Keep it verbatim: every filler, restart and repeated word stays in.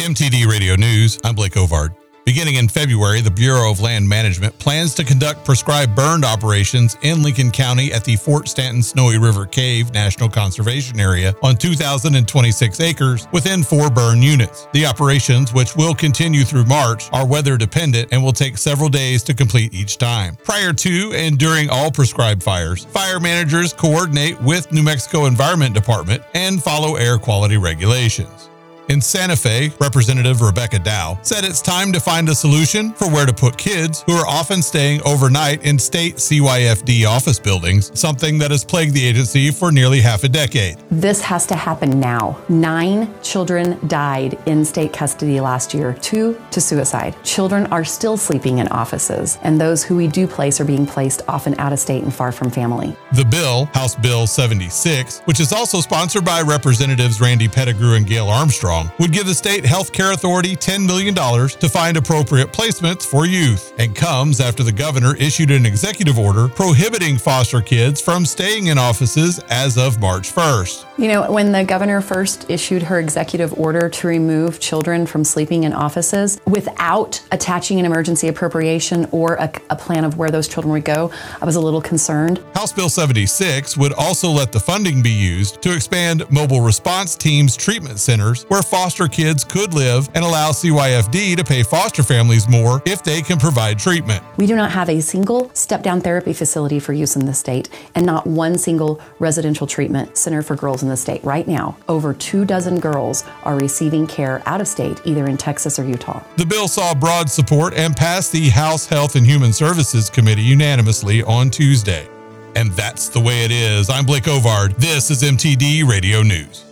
M T D Radio News, I'm Blake Ovard. Beginning in February, the Bureau of Land Management plans to conduct prescribed burn operations in Lincoln County at the Fort Stanton Snowy River Cave National Conservation Area on two thousand twenty-six acres within four burn units. The operations, which will continue through March, are weather dependent and will take several days to complete each time. Prior to and during all prescribed fires, fire managers coordinate with New Mexico Environment Department and follow air quality regulations. In Santa Fe, Representative Rebecca Dow said it's time to find a solution for where to put kids who are often staying overnight in state C Y F D office buildings, something that has plagued the agency for nearly half a decade. This has to happen now. Nine children died in state custody last year, two to suicide. Children are still sleeping in offices, and those who we do place are being placed often out of state and far from family. The bill, House Bill seventy-six, which is also sponsored by Representatives Randy Pettigrew and Gail Armstrong, would give the State Health Care Authority ten million dollars to find appropriate placements for youth, and comes after the governor issued an executive order prohibiting foster kids from staying in offices as of March first. You know, when the governor first issued her executive order to remove children from sleeping in offices without attaching an emergency appropriation or a, a plan of where those children would go, I was a little concerned. House Bill seventy-six would also let the funding be used to expand mobile response teams' treatment centers where foster kids could live and allow C Y F D to pay foster families more if they can provide treatment. We do not have a single step-down therapy facility for use in the state, and not one single residential treatment center for girls in the state. Right now, over two dozen girls are receiving care out of state, either in Texas or Utah. The bill saw broad support and passed the House Health and Human Services Committee unanimously on Tuesday. And that's the way it is. I'm Blake Ovard. This is M T D Radio News.